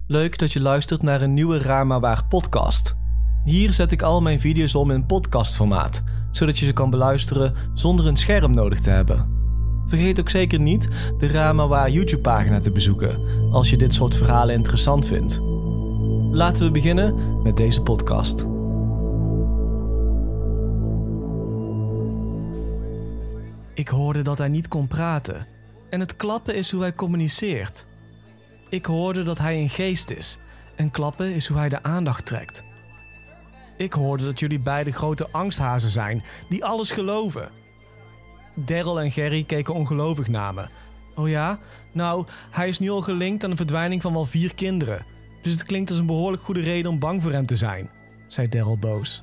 Leuk dat je luistert naar een nieuwe Raar maar Waar podcast. Hier zet ik al mijn video's om in podcastformaat, zodat je ze kan beluisteren zonder een scherm nodig te hebben. Vergeet ook zeker niet de Raar maar Waar YouTube pagina te bezoeken, als je dit soort verhalen interessant vindt. Laten we beginnen met deze podcast. Ik hoorde dat hij niet kon praten. En het klappen is hoe hij communiceert. Ik hoorde dat hij een geest is. En klappen is hoe hij de aandacht trekt. Ik hoorde dat jullie beide grote angsthazen zijn, die alles geloven. Daryl en Gerry keken ongelovig naar me. Oh ja? Nou, hij is nu al gelinkt aan de verdwijning van wel 4 kinderen. Dus het klinkt als een behoorlijk goede reden om bang voor hem te zijn, zei Daryl boos.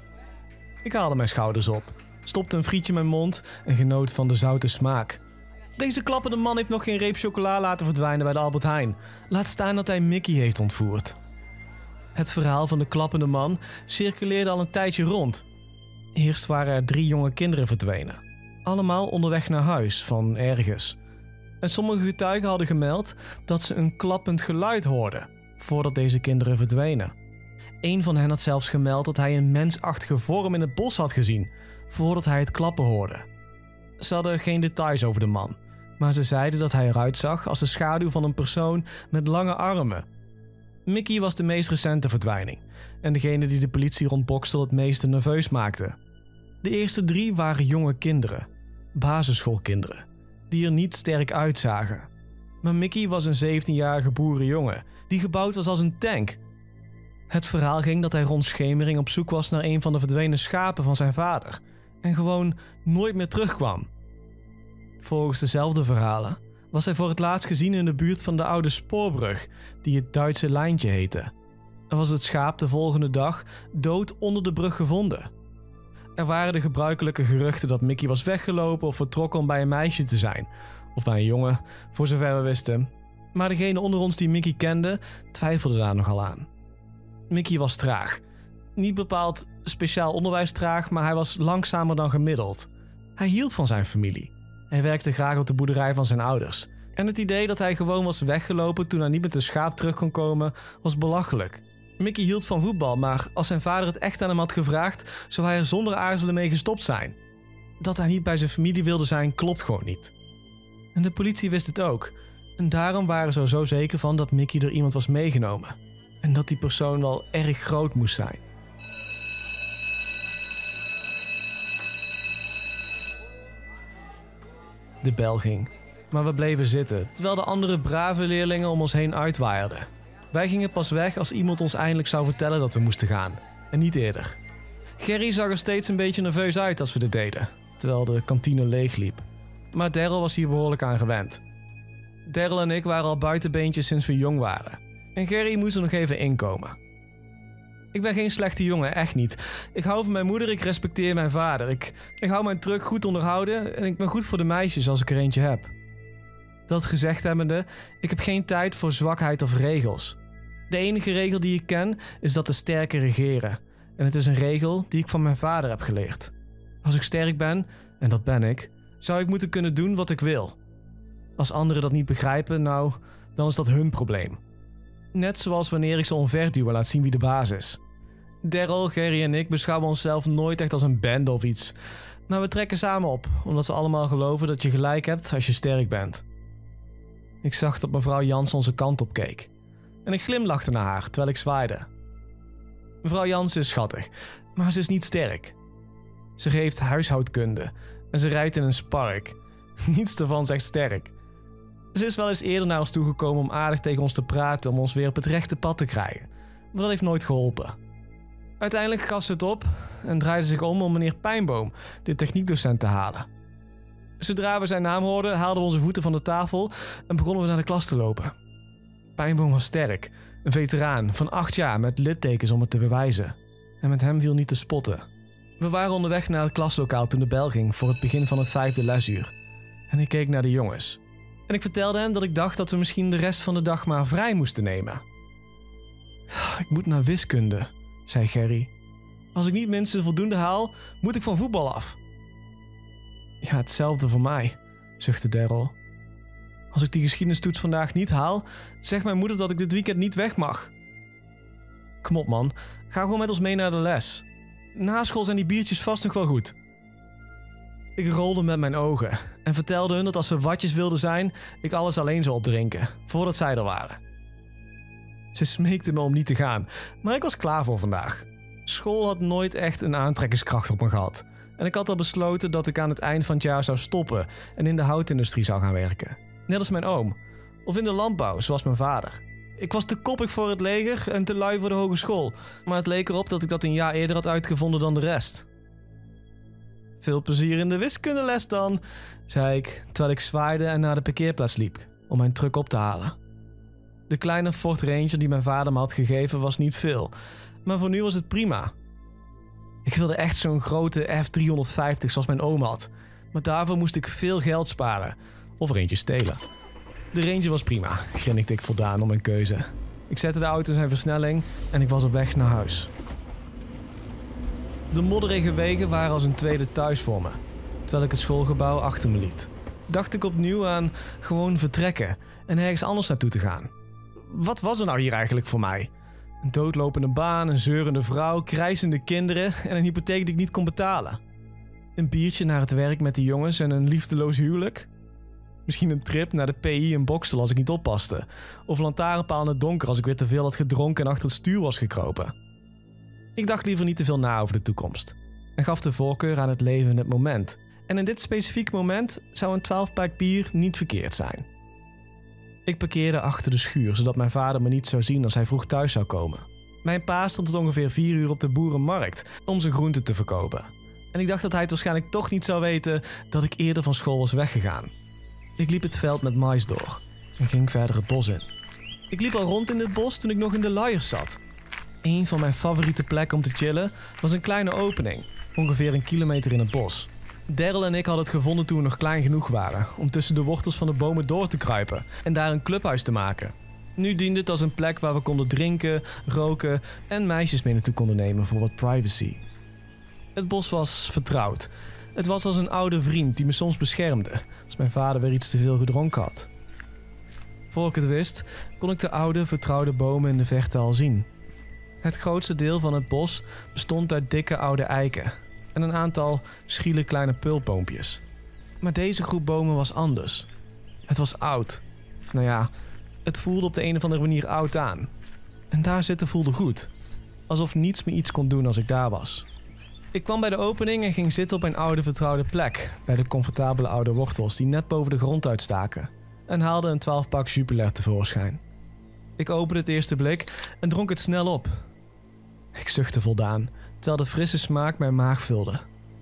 Ik haalde mijn schouders op, stopte een frietje in mijn mond en genoot van de zoute smaak. Deze klappende man heeft nog geen reep chocola laten verdwijnen bij de Albert Heijn. Laat staan dat hij Mickey heeft ontvoerd. Het verhaal van de klappende man circuleerde al een tijdje rond. Eerst waren er 3 jonge kinderen verdwenen. Allemaal onderweg naar huis van ergens. En sommige getuigen hadden gemeld dat ze een klappend geluid hoorden voordat deze kinderen verdwenen. Eén van hen had zelfs gemeld dat hij een mensachtige vorm in het bos had gezien voordat hij het klappen hoorde. Ze hadden geen details over de man, maar ze zeiden dat hij eruit zag als de schaduw van een persoon met lange armen. Mickey was de meest recente verdwijning en degene die de politie rond Boxtel het meeste nerveus maakte. De eerste 3 waren jonge kinderen, basisschoolkinderen, die er niet sterk uitzagen. Maar Mickey was een 17-jarige boerenjongen die gebouwd was als een tank. Het verhaal ging dat hij rond schemering op zoek was naar een van de verdwenen schapen van zijn vader en gewoon nooit meer terugkwam. Volgens dezelfde verhalen was hij voor het laatst gezien in de buurt van de oude spoorbrug, die het Duitse lijntje heette. En was het schaap de volgende dag dood onder de brug gevonden. Er waren de gebruikelijke geruchten dat Mickey was weggelopen of vertrokken om bij een meisje te zijn, of bij een jongen, voor zover we wisten. Maar degene onder ons die Mickey kende, twijfelde daar nogal aan. Mickey was traag. Niet bepaald speciaal onderwijstraag, maar hij was langzamer dan gemiddeld. Hij hield van zijn familie. Hij werkte graag op de boerderij van zijn ouders. En het idee dat hij gewoon was weggelopen toen hij niet met een schaap terug kon komen, was belachelijk. Mickey hield van voetbal, maar als zijn vader het echt aan hem had gevraagd, zou hij er zonder aarzelen mee gestopt zijn. Dat hij niet bij zijn familie wilde zijn, klopt gewoon niet. En de politie wist het ook. En daarom waren ze er zo zeker van dat Mickey door iemand was meegenomen. En dat die persoon wel erg groot moest zijn. De bel ging, maar we bleven zitten, terwijl de andere brave leerlingen om ons heen uitwaaierden. Wij gingen pas weg als iemand ons eindelijk zou vertellen dat we moesten gaan, en niet eerder. Gerry zag er steeds een beetje nerveus uit als we dit deden, terwijl de kantine leeg liep. Maar Daryl was hier behoorlijk aan gewend. Daryl en ik waren al buitenbeentjes sinds we jong waren, en Gerry moest er nog even inkomen. Ik ben geen slechte jongen, echt niet. Ik hou van mijn moeder, ik respecteer mijn vader. Ik hou mijn truck goed onderhouden en ik ben goed voor de meisjes als ik er eentje heb. Dat gezegd hebbende, ik heb geen tijd voor zwakheid of regels. De enige regel die ik ken is dat de sterken regeren. En het is een regel die ik van mijn vader heb geleerd. Als ik sterk ben, en dat ben ik, zou ik moeten kunnen doen wat ik wil. Als anderen dat niet begrijpen, nou, dan is dat hun probleem. Net zoals wanneer ik ze omverduwen laat zien wie de baas is. Daryl, Gerry en ik beschouwen onszelf nooit echt als een band of iets. Maar we trekken samen op, omdat we allemaal geloven dat je gelijk hebt als je sterk bent. Ik zag dat mevrouw Jans onze kant op keek. En ik glimlachte naar haar, terwijl ik zwaaide. Mevrouw Jans is schattig, maar ze is niet sterk. Ze geeft huishoudkunde en ze rijdt in een Spark. Niets daarvan zegt sterk. Ze is wel eens eerder naar ons toegekomen om aardig tegen ons te praten om ons weer op het rechte pad te krijgen. Maar dat heeft nooit geholpen. Uiteindelijk gaf ze het op en draaide zich om meneer Pijnboom, de techniekdocent, te halen. Zodra we zijn naam hoorden, haalden we onze voeten van de tafel en begonnen we naar de klas te lopen. Pijnboom was sterk, een veteraan van 8 jaar met littekens om het te bewijzen. En met hem viel niet te spotten. We waren onderweg naar het klaslokaal toen de bel ging voor het begin van het 5e lesuur. En ik keek naar de jongens. En ik vertelde hem dat ik dacht dat we misschien de rest van de dag maar vrij moesten nemen. Ik moet naar wiskunde, zei Gerry. Als ik niet minstens voldoende haal, moet ik van voetbal af. Ja, hetzelfde voor mij, zuchtte Daryl. Als ik die geschiedenistoets vandaag niet haal, zegt mijn moeder dat ik dit weekend niet weg mag. Kom op man, ga gewoon met ons mee naar de les. Na school zijn die biertjes vast nog wel goed. Ik rolde met mijn ogen en vertelde hun dat als ze watjes wilden zijn, ik alles alleen zou opdrinken, voordat zij er waren. Ze smeekten me om niet te gaan, maar ik was klaar voor vandaag. School had nooit echt een aantrekkingskracht op me gehad. En ik had al besloten dat ik aan het eind van het jaar zou stoppen en in de houtindustrie zou gaan werken. Net als mijn oom. Of in de landbouw, zoals mijn vader. Ik was te koppig voor het leger en te lui voor de hogeschool. Maar het leek erop dat ik dat een jaar eerder had uitgevonden dan de rest. Veel plezier in de wiskundeles dan, zei ik, terwijl ik zwaaide en naar de parkeerplaats liep om mijn truck op te halen. De kleine Ford Ranger die mijn vader me had gegeven was niet veel, maar voor nu was het prima. Ik wilde echt zo'n grote F350 zoals mijn oom had, maar daarvoor moest ik veel geld sparen of er eentje stelen. De Ranger was prima, grinnikte ik voldaan om mijn keuze. Ik zette de auto in zijn versnelling en ik was op weg naar huis. De modderige wegen waren als een tweede thuis voor me, terwijl ik het schoolgebouw achter me liet. Dacht ik opnieuw aan gewoon vertrekken en ergens anders naartoe te gaan. Wat was er nou hier eigenlijk voor mij? Een doodlopende baan, een zeurende vrouw, krijzende kinderen en een hypotheek die ik niet kon betalen. Een biertje naar het werk met die jongens en een liefdeloos huwelijk. Misschien een trip naar de PI in Bokstel als ik niet oppaste. Of een lantaarnpaal in het donker als ik weer te veel had gedronken en achter het stuur was gekropen. Ik dacht liever niet te veel na over de toekomst. En gaf de voorkeur aan het leven in het moment. En in dit specifieke moment zou een 12-pack bier niet verkeerd zijn. Ik parkeerde achter de schuur, zodat mijn vader me niet zou zien als hij vroeg thuis zou komen. Mijn pa stond tot ongeveer 4 uur op de boerenmarkt om zijn groenten te verkopen. En ik dacht dat hij het waarschijnlijk toch niet zou weten dat ik eerder van school was weggegaan. Ik liep het veld met mais door en ging verder het bos in. Ik liep al rond in dit bos toen ik nog in de luiers zat. Een van mijn favoriete plekken om te chillen was een kleine opening, ongeveer 1 kilometer in het bos. Daryl en ik hadden het gevonden toen we nog klein genoeg waren om tussen de wortels van de bomen door te kruipen en daar een clubhuis te maken. Nu diende het als een plek waar we konden drinken, roken en meisjes mee naartoe konden nemen voor wat privacy. Het bos was vertrouwd. Het was als een oude vriend die me soms beschermde als mijn vader weer iets te veel gedronken had. Voor ik het wist, kon ik de oude, vertrouwde bomen in de verte al zien. Het grootste deel van het bos bestond uit dikke oude eiken en een aantal schriele kleine peulboompjes. Maar deze groep bomen was anders. Het was oud. Of nou ja, het voelde op de een of andere manier oud aan. En daar zitten voelde goed. Alsof niets me iets kon doen als ik daar was. Ik kwam bij de opening en ging zitten op een oude vertrouwde plek, bij de comfortabele oude wortels die net boven de grond uitstaken, en haalde een 12-pak Jupiler tevoorschijn. Ik opende het eerste blik en dronk het snel op. Ik zuchtte voldaan, terwijl de frisse smaak mijn maag vulde.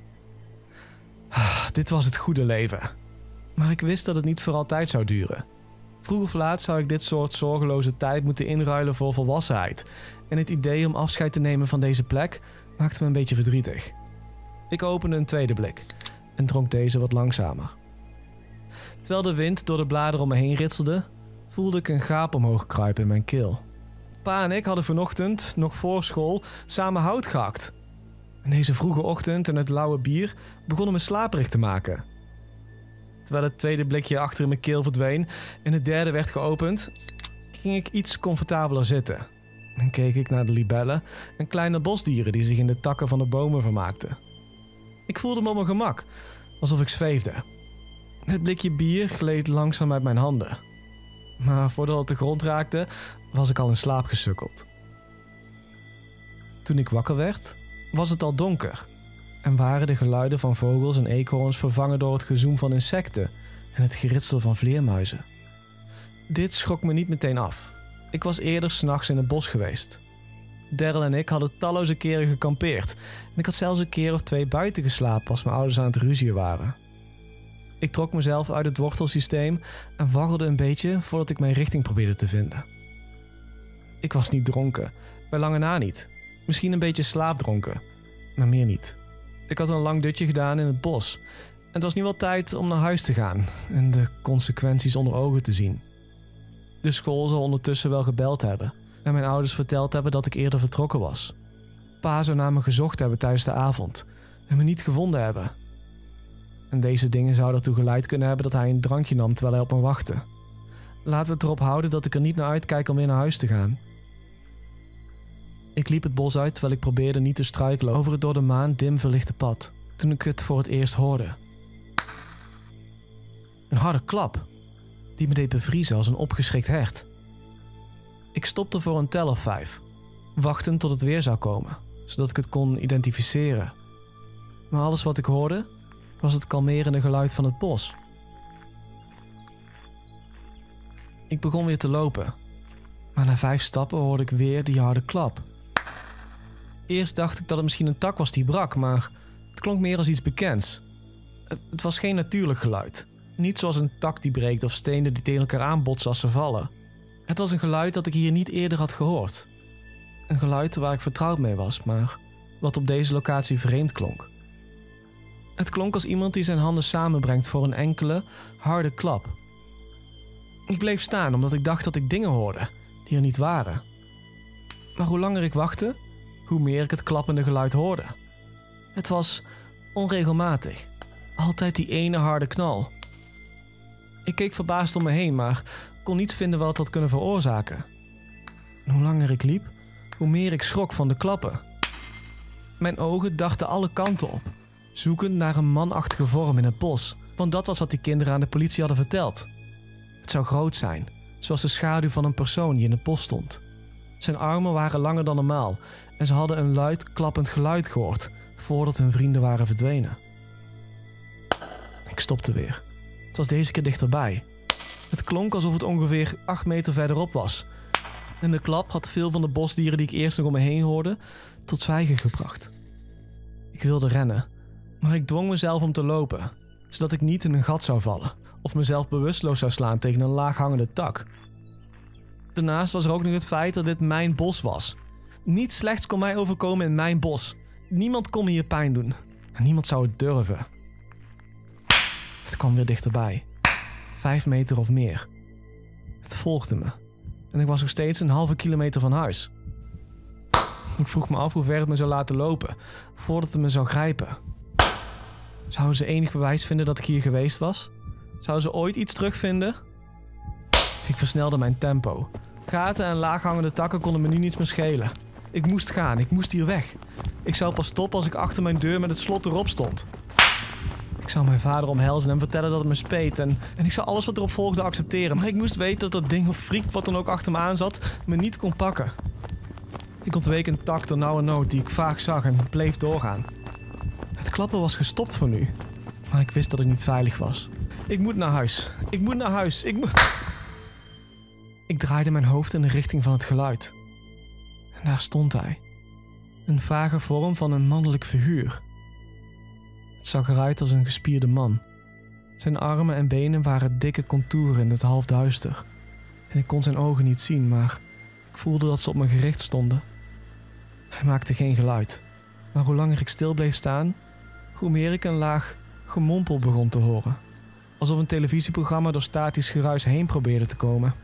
Dit was het goede leven. Maar ik wist dat het niet voor altijd zou duren. Vroeg of laat zou ik dit soort zorgeloze tijd moeten inruilen voor volwassenheid. En het idee om afscheid te nemen van deze plek maakte me een beetje verdrietig. Ik opende een tweede blik en dronk deze wat langzamer. Terwijl de wind door de bladeren om me heen ritselde, voelde ik een gaap omhoog kruipen in mijn keel. Pa en ik hadden vanochtend, nog voor school, samen hout gehakt. En deze vroege ochtend en het lauwe bier begonnen me slaperig te maken. Terwijl het tweede blikje achter in mijn keel verdween en het derde werd geopend, ging ik iets comfortabeler zitten. En keek ik naar de libellen en kleine bosdieren die zich in de takken van de bomen vermaakten. Ik voelde me op mijn gemak, alsof ik zweefde. Het blikje bier gleed langzaam uit mijn handen. Maar voordat het de grond raakte, was ik al in slaap gesukkeld. Toen ik wakker werd, was het al donker en waren de geluiden van vogels en eekhoorns vervangen door het gezoem van insecten en het geritsel van vleermuizen. Dit schrok me niet meteen af. Ik was eerder 's nachts in het bos geweest. Daryl en ik hadden talloze keren gekampeerd en ik had zelfs een keer of 2 buiten geslapen als mijn ouders aan het ruzien waren. Ik trok mezelf uit het wortelsysteem en waggelde een beetje voordat ik mijn richting probeerde te vinden. Ik was niet dronken, bij lange na niet. Misschien een beetje slaapdronken, maar meer niet. Ik had een lang dutje gedaan in het bos en het was nu wel tijd om naar huis te gaan en de consequenties onder ogen te zien. De school zal ondertussen wel gebeld hebben en mijn ouders verteld hebben dat ik eerder vertrokken was. Pa zou naar me gezocht hebben tijdens de avond en me niet gevonden hebben. En deze dingen zouden ertoe geleid kunnen hebben dat hij een drankje nam terwijl hij op me wachtte. Laten we het erop houden dat ik er niet naar uitkijk om weer naar huis te gaan. Ik liep het bos uit terwijl ik probeerde niet te struikelen over het door de maan dim verlichte pad, toen ik het voor het eerst hoorde. Een harde klap, die me deed bevriezen als een opgeschrikt hert. Ik stopte voor een tel of 5, wachtend tot het weer zou komen, zodat ik het kon identificeren. Maar alles wat ik hoorde, was het kalmerende geluid van het bos. Ik begon weer te lopen, maar na 5 stappen hoorde ik weer die harde klap. Eerst dacht ik dat het misschien een tak was die brak, maar het klonk meer als iets bekends. Het was geen natuurlijk geluid. Niet zoals een tak die breekt of stenen die tegen elkaar aanbotsen als ze vallen. Het was een geluid dat ik hier niet eerder had gehoord. Een geluid waar ik vertrouwd mee was, maar wat op deze locatie vreemd klonk. Het klonk als iemand die zijn handen samenbrengt voor een enkele, harde klap. Ik bleef staan omdat ik dacht dat ik dingen hoorde die er niet waren. Maar hoe langer ik wachtte, hoe meer ik het klappende geluid hoorde. Het was onregelmatig. Altijd die ene harde knal. Ik keek verbaasd om me heen, maar kon niet vinden wat het had kunnen veroorzaken. En hoe langer ik liep, hoe meer ik schrok van de klappen. Mijn ogen dachten alle kanten op, zoekend naar een manachtige vorm in het bos, want dat was wat die kinderen aan de politie hadden verteld. Het zou groot zijn, zoals de schaduw van een persoon die in het bos stond. Zijn armen waren langer dan normaal en ze hadden een luid klappend geluid gehoord voordat hun vrienden waren verdwenen. Ik stopte weer. Het was deze keer dichterbij. Het klonk alsof het ongeveer 8 meter verderop was. En de klap had veel van de bosdieren die ik eerst nog om me heen hoorde tot zwijgen gebracht. Ik wilde rennen, maar ik dwong mezelf om te lopen, zodat ik niet in een gat zou vallen of mezelf bewusteloos zou slaan tegen een laaghangende tak. Daarnaast was er ook nog het feit dat dit mijn bos was. Niets slechts kon mij overkomen in mijn bos. Niemand kon me hier pijn doen. En niemand zou het durven. Het kwam weer dichterbij. 5 meter of meer. Het volgde me. En ik was nog steeds een halve kilometer van huis. Ik vroeg me af hoe ver het me zou laten lopen, voordat het me zou grijpen. Zouden ze enig bewijs vinden dat ik hier geweest was? Zouden ze ooit iets terugvinden? Ik versnelde mijn tempo. Gaten en laaghangende takken konden me nu niets meer schelen. Ik moest gaan, ik moest hier weg. Ik zou pas stoppen als ik achter mijn deur met het slot erop stond. Ik zou mijn vader omhelzen en vertellen dat het me speet en ik zou alles wat erop volgde accepteren. Maar ik moest weten dat dat ding of freak wat dan ook achter me aan zat, me niet kon pakken. Ik ontweek een tak ter nauwe nood die ik vaag zag en bleef doorgaan. Het klappen was gestopt voor nu, maar ik wist dat ik niet veilig was. Ik moet naar huis. Ik moet naar huis. Ik draaide mijn hoofd in de richting van het geluid. En daar stond hij. Een vage vorm van een mannelijk figuur. Het zag eruit als een gespierde man. Zijn armen en benen waren dikke contouren in het halfduister. En ik kon zijn ogen niet zien, maar ik voelde dat ze op me gericht stonden. Hij maakte geen geluid. Maar hoe langer ik stil bleef staan, hoe meer ik een laag gemompel begon te horen. Alsof een televisieprogramma door statisch geruis heen probeerde te komen.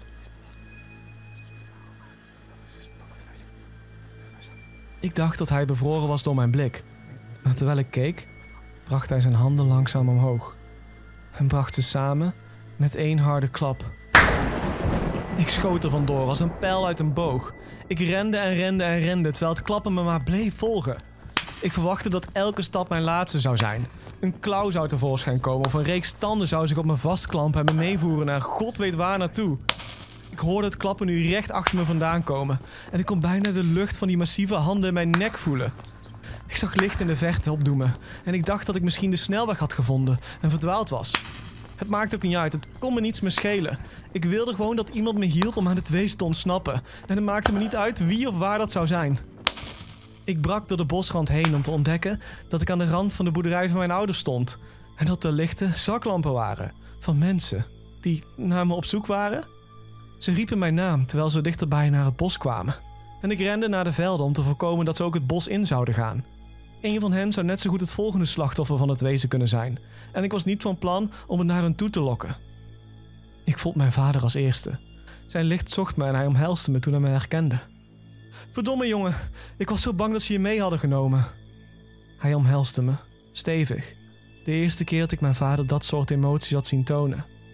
Ik dacht dat hij bevroren was door mijn blik. Maar terwijl ik keek, bracht hij zijn handen langzaam omhoog. En bracht ze samen met 1 harde klap. Ik schoot er vandoor als een pijl uit een boog. Ik rende en rende en rende, terwijl het klappen me maar bleef volgen. Ik verwachtte dat elke stap mijn laatste zou zijn. Een klauw zou tevoorschijn komen of een reeks tanden zou zich op me vastklampen en me meevoeren naar god weet waar naartoe. Ik hoorde het klappen nu recht achter me vandaan komen en ik kon bijna de lucht van die massieve handen in mijn nek voelen. Ik zag licht in de verte opdoemen en ik dacht dat ik misschien de snelweg had gevonden en verdwaald was. Het maakte ook niet uit, het kon me niets meer schelen. Ik wilde gewoon dat iemand me hielp om aan het wezen te ontsnappen en het maakte me niet uit wie of waar dat zou zijn. Ik brak door de bosrand heen om te ontdekken dat ik aan de rand van de boerderij van mijn ouders stond en dat er lichte zaklampen waren van mensen die naar me op zoek waren. Ze riepen mijn naam terwijl ze dichterbij naar het bos kwamen. En ik rende naar de velden om te voorkomen dat ze ook het bos in zouden gaan. Een van hen zou net zo goed het volgende slachtoffer van het wezen kunnen zijn. En ik was niet van plan om het naar hen toe te lokken. Ik vond mijn vader als eerste. Zijn licht zocht me en hij omhelste me toen hij me herkende. Verdomme jongen, ik was zo bang dat ze je mee hadden genomen. Hij omhelste me, stevig. De eerste keer dat ik mijn vader dat soort emoties had zien tonen.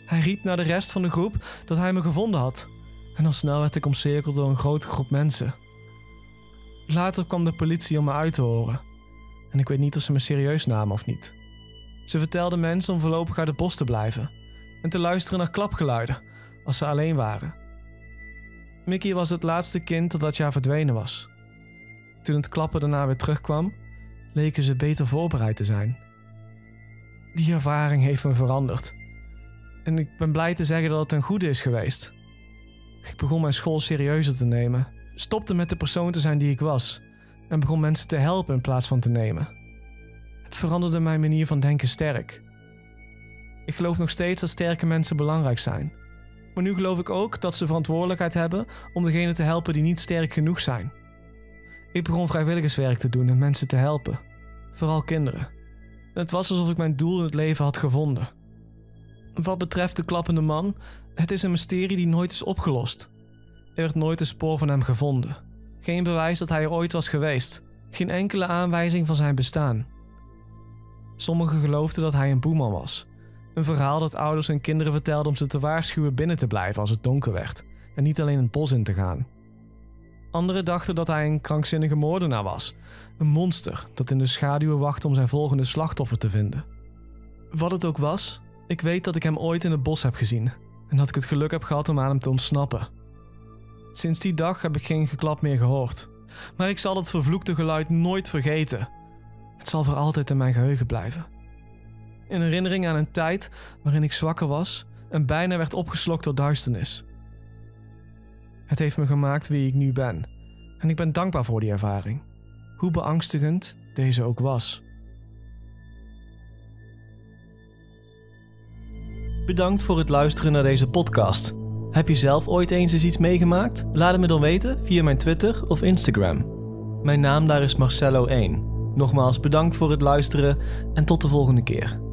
Hij riep naar de rest van de groep dat hij me gevonden had. En al snel werd ik omcirkeld door een grote groep mensen. Later kwam de politie om me uit te horen. En ik weet niet of ze me serieus namen of niet. Ze vertelden mensen om voorlopig uit het bos te blijven en te luisteren naar klapgeluiden als ze alleen waren. Mickey was het laatste kind dat jaar verdwenen was. Toen het klappen daarna weer terugkwam, leken ze beter voorbereid te zijn. Die ervaring heeft me veranderd. En ik ben blij te zeggen dat het ten goede is geweest. Ik begon mijn school serieuzer te nemen, stopte met de persoon te zijn die ik was en begon mensen te helpen in plaats van te nemen. Het veranderde mijn manier van denken sterk. Ik geloof nog steeds dat sterke mensen belangrijk zijn. Maar nu geloof ik ook dat ze verantwoordelijkheid hebben om degenen te helpen die niet sterk genoeg zijn. Ik begon vrijwilligerswerk te doen en mensen te helpen. Vooral kinderen. En het was alsof ik mijn doel in het leven had gevonden. Wat betreft de klappende man, het is een mysterie die nooit is opgelost. Er werd nooit een spoor van hem gevonden. Geen bewijs dat hij er ooit was geweest. Geen enkele aanwijzing van zijn bestaan. Sommigen geloofden dat hij een boeman was. Een verhaal dat ouders en kinderen vertelden om ze te waarschuwen binnen te blijven als het donker werd en niet alleen het bos in te gaan. Anderen dachten dat hij een krankzinnige moordenaar was. Een monster dat in de schaduwen wachtte om zijn volgende slachtoffer te vinden. Wat het ook was, ik weet dat ik hem ooit in het bos heb gezien en dat ik het geluk heb gehad om aan hem te ontsnappen. Sinds die dag heb ik geen geklap meer gehoord. Maar ik zal het vervloekte geluid nooit vergeten. Het zal voor altijd in mijn geheugen blijven. In herinnering aan een tijd waarin ik zwakker was en bijna werd opgeslokt door duisternis. Het heeft me gemaakt wie ik nu ben. En ik ben dankbaar voor die ervaring. Hoe beangstigend deze ook was. Bedankt voor het luisteren naar deze podcast. Heb je zelf ooit eens iets meegemaakt? Laat het me dan weten via mijn Twitter of Instagram. Mijn naam daar is Marcello1. Nogmaals bedankt voor het luisteren en tot de volgende keer.